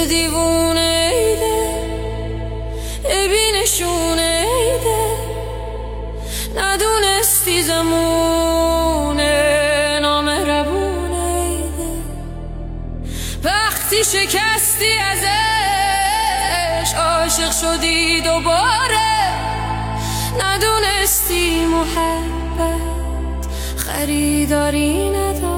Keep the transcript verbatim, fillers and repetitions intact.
دل دیوونه ایده ببینشونه ایده ندونستی زمونه نامهربونه ایده وقتی شکستی ازش عاشق شدی دوباره ندونستی محبت خریداری نداره